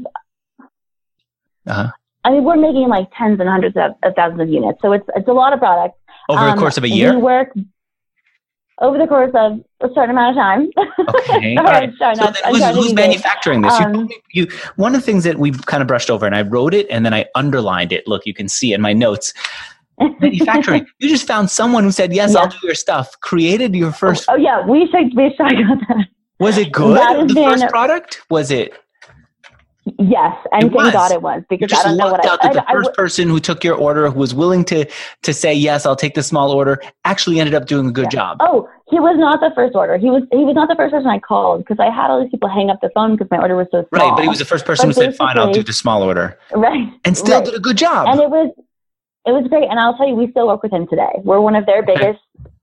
Uh-huh. I mean, we're making like tens and hundreds of, of thousands of units. So it's, it's a lot of product. Over um, the course of a year? We work over the course of a certain amount of time. Okay. All right. So then who's, who's manufacturing this? Um, you, you, one of the things that we've kind of brushed over, and I wrote it and then I underlined it. Look, you can see in my notes. Manufacturing. You just found someone who said, yes, yeah. I'll do your stuff. Created your first. Oh, oh yeah. We should, we should about that. Was it good? The been, first product? Was it? Yes, and it thank was. God it was, because I don't know what I... out that the I, first I, person who took your order, who was willing to to say, yes, I'll take the small order, actually ended up doing a good yeah. job. Oh, he was not the first order. He was he was not the first person I called, because I had all these people hang up the phone because my order was so small. Right, but he was the first person but who said, fine, I'll do the small order. Right. And still right. did a good job. And it was it was great. And I'll tell you, we still work with him today. We're one of their okay. biggest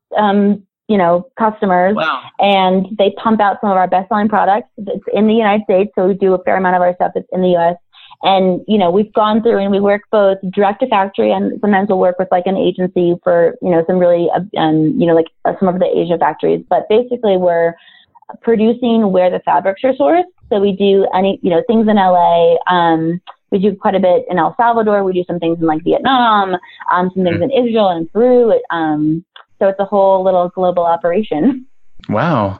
um you know, customers. Wow. And they pump out some of our best-selling products. It's in the United States, so we do a fair amount of our stuff that's in the U S. And, you know, we've gone through and we work both direct to factory, and sometimes we'll work with like an agency for, you know, some really, um, you know, like uh, some of the Asia factories. But basically we're producing where the fabrics are sourced. So we do any, you know, things in L A. Um, we do quite a bit in El Salvador. We do some things in like Vietnam, um, some things mm-hmm. in Israel and Peru. It, um, So it's a whole little global operation. Wow.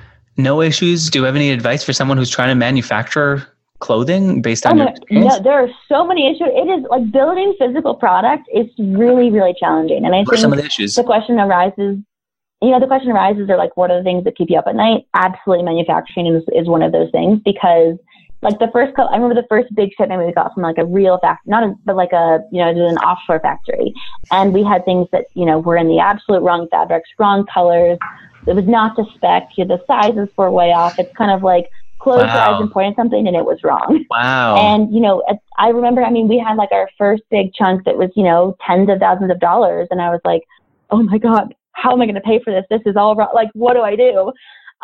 No issues. Do you have any advice for someone who's trying to manufacture clothing based on oh, your experience? No, there are so many issues. It is like building physical product is really, really challenging. And I what think are some of the issues? The question arises, you know, the question arises are like, what are the things that keep you up at night? Absolutely, manufacturing is, is one of those things, because like the first couple, I remember the first big shipment we got from like a real factory, not a, but like a, you know, it was an offshore factory. And we had things that, you know, were in the absolute wrong fabrics, wrong colors. It was not to spec. You know, the sizes were way off. It's kind of like close wow. your eyes and point at something and it was wrong. Wow. And, you know, I remember, I mean, we had like our first big chunk that was, you know, tens of thousands of dollars. And I was like, oh my God, how am I going to pay for this? This is all wrong. Like, what do I do?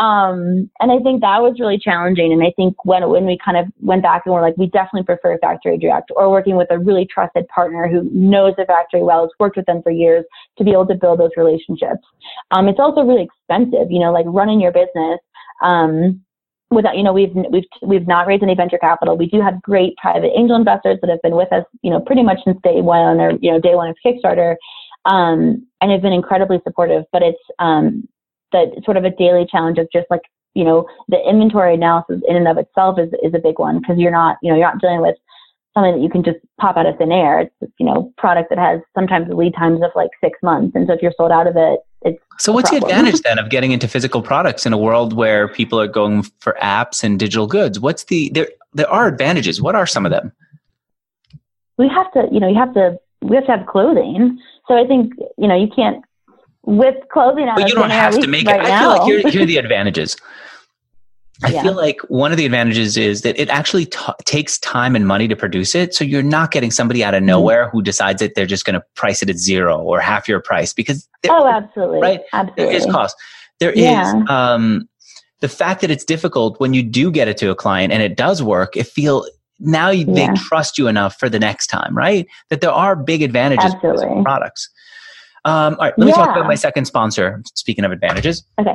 Um, and I think that was really challenging. And I think when, when we kind of went back and we're like, we definitely prefer factory direct, or working with a really trusted partner who knows the factory well, has worked with them for years, to be able to build those relationships. Um, it's also really expensive, you know, like running your business, um, without, you know, we've, we've, we've not raised any venture capital. We do have great private angel investors that have been with us, you know, pretty much since day one, or, you know, day one of Kickstarter, um, and have been incredibly supportive, but it's, um, that sort of a daily challenge of just like, you know, the inventory analysis in and of itself is, is a big one, because you're not, you know, you're not dealing with something that you can just pop out of thin air. It's, you know, product that has sometimes lead times of like six months. And so if you're sold out of it, it's So what's the advantage then of getting into physical products in a world where people are going for apps and digital goods? What's the, there, there are advantages. What are some of them? We have to, you know, you have to, we have to have clothing. So I think, you know, you can't, with clothing out but you don't have to make right it. I now. feel like here, here are the advantages. I Yeah. feel like one of the advantages is that it actually t- takes time and money to produce it. So you're not getting somebody out of nowhere mm-hmm. who decides that they're just going to price it at zero or half your price, because oh, absolutely, right, absolutely, there is cost. There yeah. is um, the fact that it's difficult when you do get it to a client and it does work. It feel now you, yeah. they trust you enough for the next time, right? That there are big advantages to these products. Um, all right, let me yeah. talk about my second sponsor. Speaking of advantages, okay.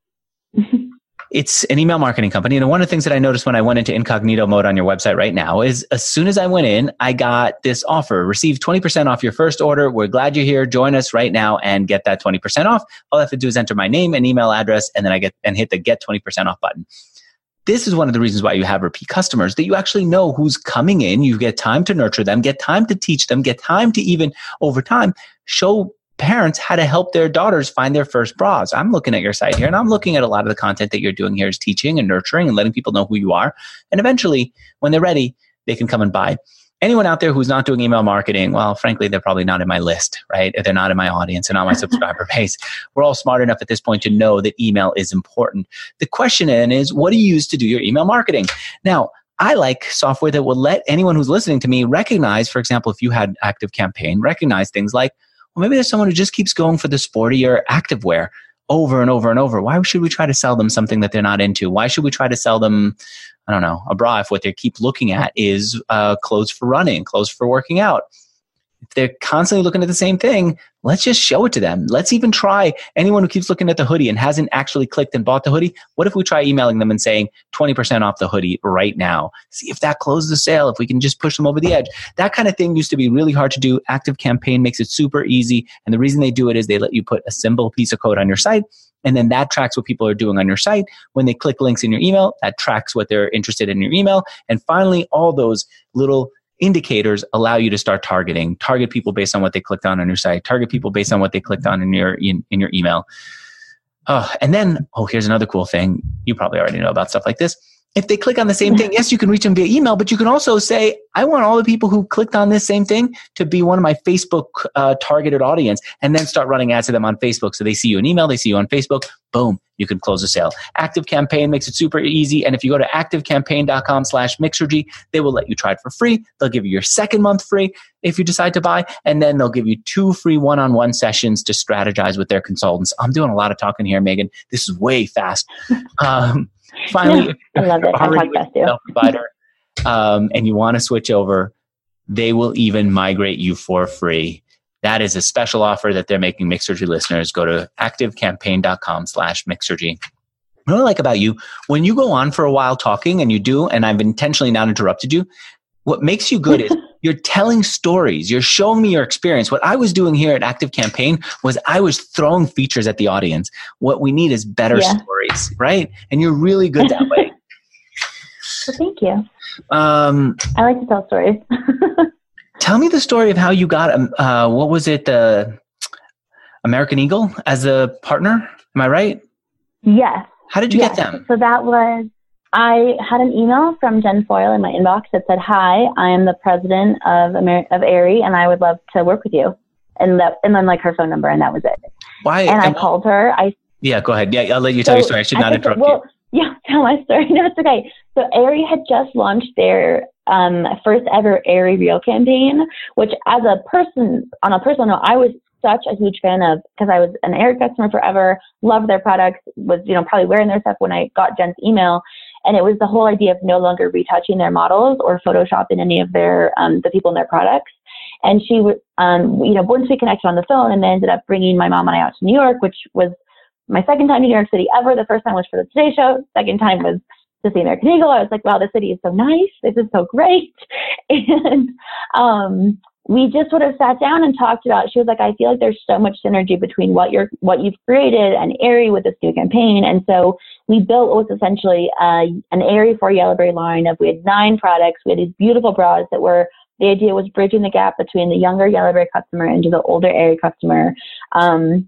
It's an email marketing company. And one of the things that I noticed when I went into incognito mode on your website right now is as soon as I went in, I got this offer: receive twenty percent off your first order. We're glad you're here. Join us right now and get that twenty percent off. All I have to do is enter my name and email address, and then I get and hit the get twenty percent off button. This is one of the reasons why you have repeat customers, that you actually know who's coming in. You get time to nurture them, get time to teach them, get time to even over time show parents how to help their daughters find their first bras. I'm looking at your site here, and I'm looking at a lot of the content that you're doing here is teaching and nurturing and letting people know who you are. And eventually, when they're ready, they can come and buy. Anyone out there who's not doing email marketing, well, frankly, they're probably not in my list, right? They're not in my audience and not my subscriber base. We're all smart enough at this point to know that email is important. The question then is, what do you use to do your email marketing? Now, I like software that will let anyone who's listening to me recognize, for example, if you had ActiveCampaign, recognize things like, well, maybe there's someone who just keeps going for the sportier activewear over and over and over. Why should we try to sell them something that they're not into? Why should we try to sell them, I don't know, a bra if what they keep looking at is uh, clothes for running, clothes for working out? If they're constantly looking at the same thing, let's just show it to them. Let's even try anyone who keeps looking at the hoodie and hasn't actually clicked and bought the hoodie. What if we try emailing them and saying twenty percent off the hoodie right now? See if that closes the sale, if we can just push them over the edge. That kind of thing used to be really hard to do. ActiveCampaign makes it super easy. And the reason they do it is they let you put a simple piece of code on your site, and then that tracks what people are doing on your site. When they click links in your email, that tracks what they're interested in your email. And finally, all those little indicators allow you to start targeting, target people based on what they clicked on on your site, target people based on what they clicked on in your in, in your email. Oh, and then, oh, here's another cool thing. You probably already know about stuff like this. If they click on the same thing, yes, you can reach them via email, but you can also say, I want all the people who clicked on this same thing to be one of my Facebook uh, targeted audience, and then start running ads to them on Facebook. So they see you in email, they see you on Facebook, boom, you can close a sale. ActiveCampaign makes it super easy. And if you go to activecampaign.com slash Mixergy, they will let you try it for free. They'll give you your second month free if you decide to buy, and then they'll give you two free one-on-one sessions to strategize with their consultants. I'm doing a lot of talking here, Megan. This is way fast. Um, Finally, yeah, I love it. I talk fast too. Provider, um, and you want to switch over, they will even migrate you for free. That is a special offer that they're making Mixergy listeners. Go to activecampaign.com slash Mixergy. What I like about you, when you go on for a while talking, and you do, and I've intentionally not interrupted you, what makes you good is you're telling stories. You're showing me your experience. What I was doing here at ActiveCampaign was I was throwing features at the audience. What we need is better yeah. stories, right? And you're really good that way. Well, thank you. Um, I like to tell stories. Tell me the story of how you got, um, uh, what was it, uh, American Eagle as a partner? Am I right? Yes. How did you yes. get them? So that was, I had an email from Jen Foyle in my inbox that said, hi, I am the president of Amer- of Aerie, and I would love to work with you. And that, and then like her phone number, and that was it. Why? And I and called her. I Yeah, go ahead. Yeah, I'll let you tell so your story. I should not I interrupt well, you. Yeah, tell my story. No, it's okay. So Aerie had just launched their um, first ever Aerie Real campaign, which as a person, on a personal note, I was such a huge fan of, because I was an Aerie customer forever, loved their products, was, you know, probably wearing their stuff when I got Jen's email. And it was the whole idea of no longer retouching their models or photoshopping any of their, um, the people in their products. And she would, um, you know, once we connected on the phone, and then ended up bringing my mom and I out to New York, which was my second time to New York City ever. The first time was for the Today Show. Second time was to see American Eagle. I was like, wow, this city is so nice. This is so great. And, um, we just sort of sat down and talked about, she was like, I feel like there's so much synergy between what you're, what you've created and Aerie with this new campaign. And so we built what was essentially uh, an Aerie for Yellowberry line of, we had nine products. We had these beautiful bras that were, the idea was bridging the gap between the younger Yellowberry customer into the older Aerie customer. Um,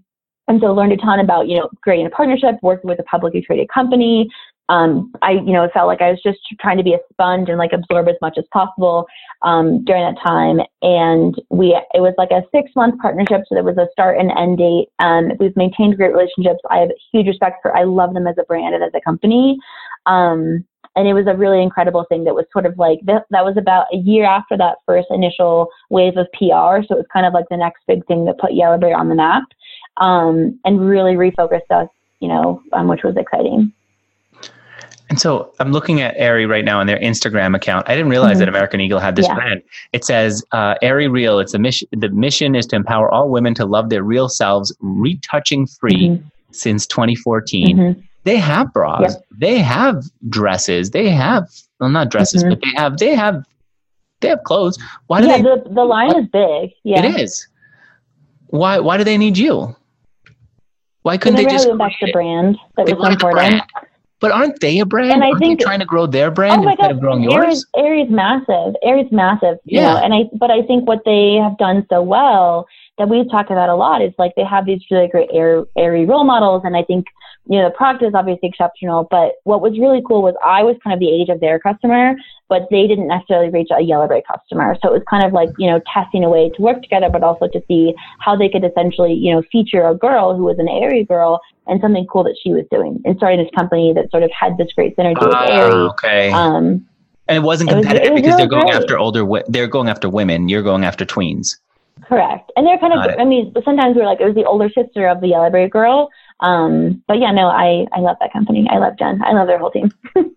And so learned a ton about, you know, creating a partnership, working with a publicly traded company. Um, I, you know, felt like I was just trying to be a sponge and like absorb as much as possible um, during that time. And we, it was like a six month partnership. So there was a start and end date. Um, we've maintained great relationships. I have huge respect for, I love them as a brand and as a company. Um, and it was a really incredible thing that was sort of like, that, that was about a year after that first initial wave of P R. So it was kind of like the next big thing that put Yellowberry on the map um, and really refocused us, you know, um, which was exciting. And so I'm looking at Aerie right now on their Instagram account. I didn't realize mm-hmm. that American Eagle had this yeah. brand. It says, uh, Aerie Real. It's a mission. The mission is to empower all women to love their real selves, retouching free mm-hmm. since twenty fourteen. Mm-hmm. They have bras. Yep. They have dresses. They have, well, not dresses, mm-hmm. but they have, they have, they have clothes. Why do yeah, they? The, the line why, is big. Yeah. It is. Why, why do they need you? Why couldn't they just? Back to the brand that they was important. The brand. But aren't they a brand? And I aren't think they trying to grow their brand oh my instead God, of growing Aerie's, yours? Aerie's massive. Aerie's massive. You yeah. know, and I, but I think what they have done so well that we've talked about a lot is like they have these really great Aerie, Aerie role models. And I think, you know, the product is obviously exceptional, but what was really cool was I was kind of the age of their customer, but they didn't necessarily reach a Yellowberry customer. So it was kind of like, you know, testing a way to work together, but also to see how they could essentially, you know, feature a girl who was an Aerie girl and something cool that she was doing and starting this company that sort of had this great synergy uh, with Aerie. Okay. Um, and it wasn't competitive it was, it was because really they're going great. after older, they're going after women. You're going after tweens. Correct. And they're kind of, I mean, sometimes we're like, it was the older sister of the Yellowberry girl. Um, but yeah, no, I, I love that company. I love Jen. I love their whole team.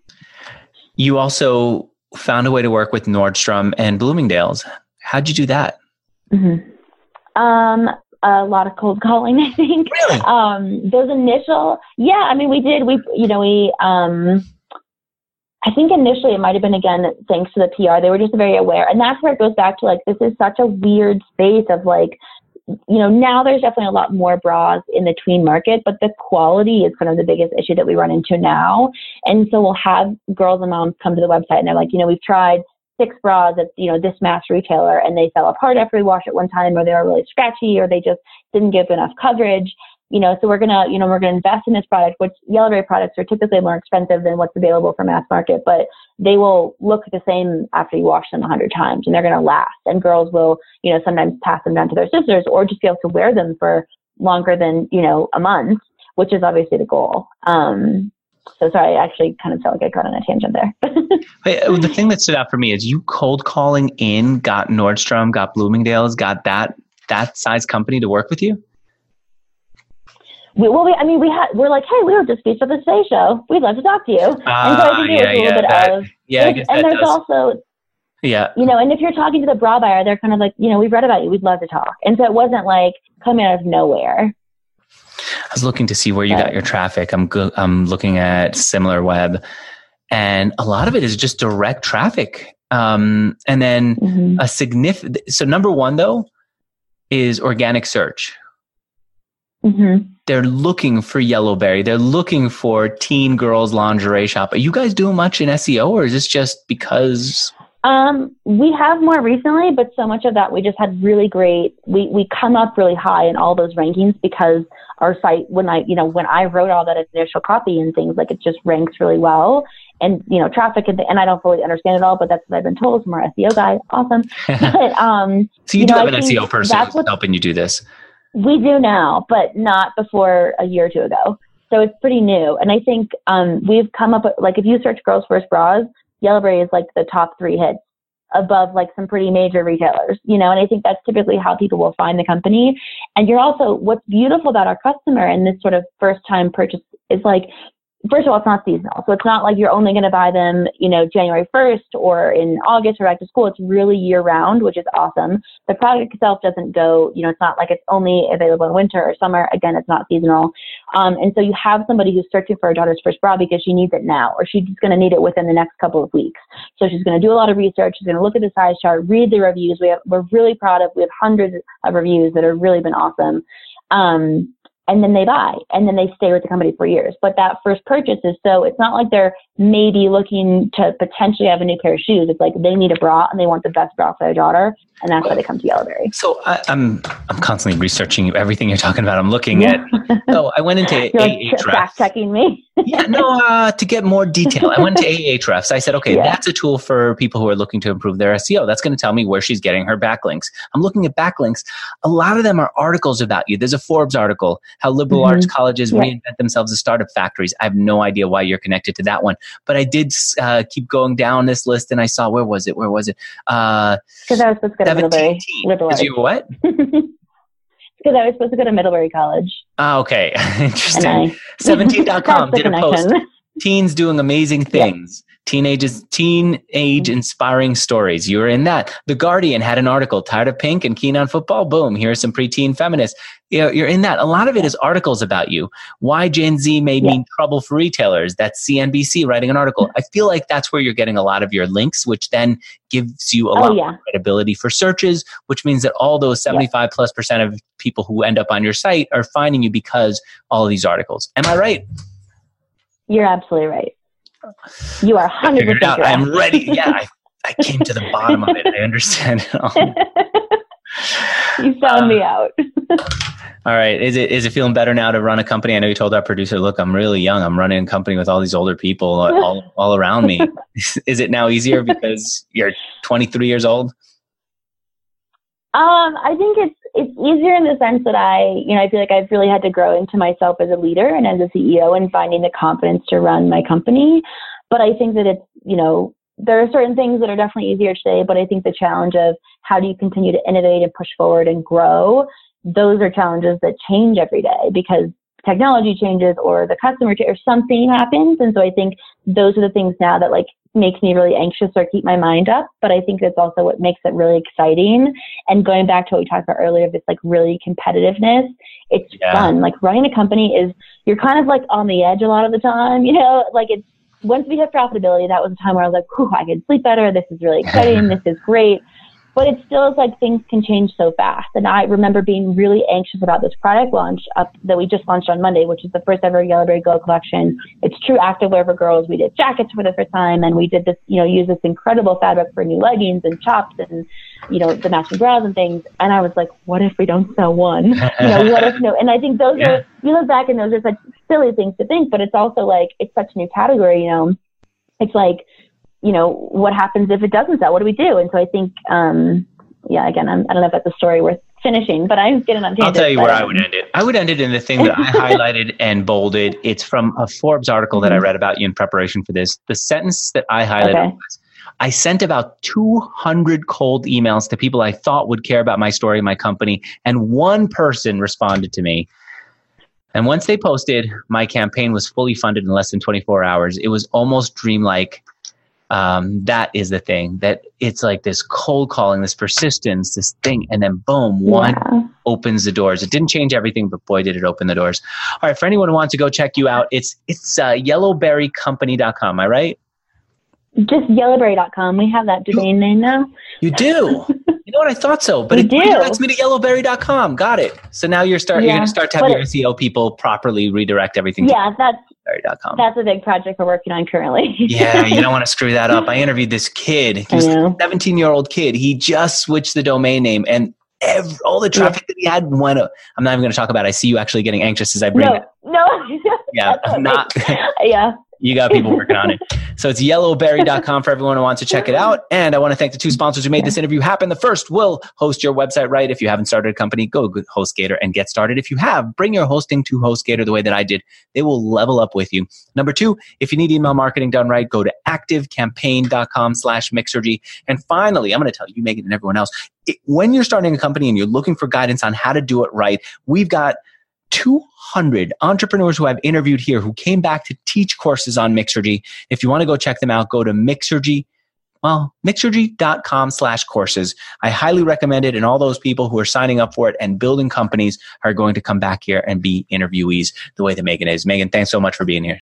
You also found a way to work with Nordstrom and Bloomingdale's. How'd you do that? Mm-hmm. Um, a lot of cold calling, I think. Really? Um, those initial, yeah, I mean, we did, we, you know, we, um, I think initially it might've been, again, thanks to the P R, they were just very aware. And that's where it goes back to like, this is such a weird space of like, you know, now there's definitely a lot more bras in the tween market, but the quality is kind of the biggest issue that we run into now. And so we'll have girls and moms come to the website and they're like, you know, we've tried six bras at, you know, this mass retailer and they fell apart after we washed it one time, or they were really scratchy, or they just didn't give enough coverage. You know, so we're going to, you know, we're going to invest in this product, which Yellowberry products are typically more expensive than what's available for mass market, but they will look the same after you wash them a hundred times and they're going to last. And girls will, you know, sometimes pass them down to their sisters or just be able to wear them for longer than, you know, a month, which is obviously the goal. Um, so sorry, I actually kind of felt like I got on a tangent there. Hey, the thing that stood out for me is you cold calling in, got Nordstrom, got Bloomingdale's, got that, that size company to work with you? We, well, we, I mean, we had, we're like, hey, we were just featured on the Today Show. We'd love to talk to you. Uh, and so I think yeah, there's a little yeah, bit that, of, yeah, I guess and that there's does. also, yeah, you know, and if you're talking to the bra buyer, they're kind of like, you know, we've read about you. We'd love to talk. And so it wasn't like coming out of nowhere. I was looking to see where you but, got your traffic. I'm go- I'm looking at SimilarWeb, and a lot of it is just direct traffic. Um, and then mm-hmm. a significant, so number one though is organic search. Mm-hmm. They're looking for Yellowberry. They're looking for teen girls lingerie shop. Are you guys doing much in S E O, or is this just because? Um, we have more recently, but so much of that we just had really great. We we come up really high in all those rankings because our site, when I you know when I wrote all that initial copy and things, like it just ranks really well. And you know traffic and, and I don't fully understand it all, but that's what I've been told from our S E O guy. Awesome. But um, so you, you do know, have I an S E O person helping you do this. We do now, but not before a year or two ago. So it's pretty new. And I think um, we've come up with, like, if you search girls first bras, Yellowberry is like the top three hits above like some pretty major retailers, you know, and I think that's typically how people will find the company. And you're also, what's beautiful about our customer and this sort of first time purchase is like, first of all, it's not seasonal. So it's not like you're only going to buy them, you know, January first or in August or back to school. It's really year round, which is awesome. The product itself doesn't go, you know, it's not like it's only available in winter or summer. Again, it's not seasonal. Um, and so you have somebody who's searching for her daughter's first bra because she needs it now, or she's going to need it within the next couple of weeks. So she's going to do a lot of research. She's going to look at the size chart, read the reviews. We have, we're really proud of, we have hundreds of reviews that have really been awesome. Um, and then they buy, and then they stay with the company for years. But that first purchase is so, it's not like they're maybe looking to potentially have a new pair of shoes. It's like they need a bra and they want the best bra for their daughter. And that's why they come to Yellowberry. So I, I'm I'm constantly researching everything you're talking about. I'm looking yeah. at. So I went into you're like Ahrefs. Fact checking me. yeah, no, uh, to get more detail, I went to Ahrefs. I said, okay, yeah. that's a tool for people who are looking to improve their S E O. That's going to tell me where she's getting her backlinks. I'm looking at backlinks. A lot of them are articles about you. There's a Forbes article, how liberal mm-hmm. arts colleges yeah. reinvent themselves as startup factories. I have no idea why you're connected to that one, but I did uh, keep going down this list, and I saw where was it? Where was it? Because uh, I was supposed to go to Middlebury. Liberal arts. You were what? Because I was supposed to go to Middlebury College. Oh, okay. Interesting. seventeen dot com did a post. Teens doing amazing things. Yeah. Teenagers, teenage inspiring stories. You were in that. The Guardian had an article, tired of pink and keen on football? Boom. Here's some preteen feminists. You know, you're in that. A lot of it is articles about you. Why Gen Z may yeah. mean trouble for retailers. That's C N B C writing an article. I feel like that's where you're getting a lot of your links, which then gives you a lot oh, yeah. more credibility for searches, which means that all those seventy-five yeah. plus percent of people who end up on your site are finding you because all of these articles. Am I right? You're absolutely right. You are one hundred percent out. Right. I'm ready. Yeah, I, I came to the bottom of it. I understand it all. You found uh, me out. All right. Is it is it feeling better now to run a company? I know you told our producer, look, I'm really young. I'm running a company with all these older people all, all around me. Is it now easier because you're twenty-three years old? Um, I think it's it's easier in the sense that I, you know, I feel like I've really had to grow into myself as a leader and as a C E O and finding the confidence to run my company. But I think that it's, you know, there are certain things that are definitely easier today, but I think the challenge of how do you continue to innovate and push forward and grow, those are challenges that change every day because technology changes or the customer ch- or something happens. And so I think those are the things now that like makes me really anxious or keep my mind up. But I think that's also what makes it really exciting. And going back to what we talked about earlier, this like really competitiveness, it's yeah. fun. Like running a company is, you're kind of like on the edge a lot of the time, you know, like it's, once we hit profitability, that was a time where I was like, whew, I can sleep better. This is really exciting. This is great. But it still is like things can change so fast. And I remember being really anxious about this product launch up that we just launched on Monday, which is the first ever Yellowberry Go collection. It's true activewear for girls. We did jackets for the first time, and we did this, you know, use this incredible fabric for new leggings and chops and, you know, the matching bras and things. And I was like, what if we don't sell one? You know, what if no? And I think those yeah. are, you look back and those are such silly things to think, but it's also like, it's such a new category, you know, it's like, you know, what happens if it doesn't sell? What do we do? And so I think, um, yeah, again, I'm, I don't know if that's a story worth finishing, but I'm getting on tangent. I'll tell you where I would end it. I would end it in the thing that I highlighted and bolded. It's from a Forbes article that I read about you in preparation for this. The sentence that I highlighted okay. was, I sent about two hundred cold emails to people I thought would care about my story, my company, and one person responded to me. And once they posted, my campaign was fully funded in less than twenty-four hours. It was almost dreamlike. Um, that is the thing, that it's like this cold calling, this persistence, this thing, and then boom, one yeah. opens the doors. It didn't change everything, but boy, did it open the doors. All right, for anyone who wants to go check you out, it's it's uh, yellowberry company dot com, am I right? Just yellowberry dot com. We have that domain name now. You do? You know what? I thought so, but we it do. redirects me to yellowberry dot com. Got it. So now you're start. Yeah, you're going to start to have your S E O people properly redirect everything. Yeah, to that's yellowberry dot com. That's a big project we're working on currently. Yeah, you don't want to screw that up. I interviewed this kid. He was a seventeen-year-old kid. He just switched the domain name, and every, all the traffic yeah. that he had went up. I'm not even going to talk about it. I see you actually getting anxious as I bring no, it. No, yeah, I'm not. yeah. You got people working on it. So it's yellowberry dot com for everyone who wants to check it out. And I want to thank the two sponsors who made this interview happen. The first will host your website right. If you haven't started a company, go to HostGator and get started. If you have, bring your hosting to HostGator the way that I did. They will level up with you. Number two, if you need email marketing done right, go to activecampaign dot com slash Mixergy. And finally, I'm going to tell you, Megan and everyone else, it, when you're starting a company and you're looking for guidance on how to do it right, we've got two hundred entrepreneurs who I've interviewed here who came back to teach courses on Mixergy. If you want to go check them out, go to Mixergy, well, Mixergy dot com slash courses. I highly recommend it, and all those people who are signing up for it and building companies are going to come back here and be interviewees the way that Megan is. Megan, thanks so much for being here.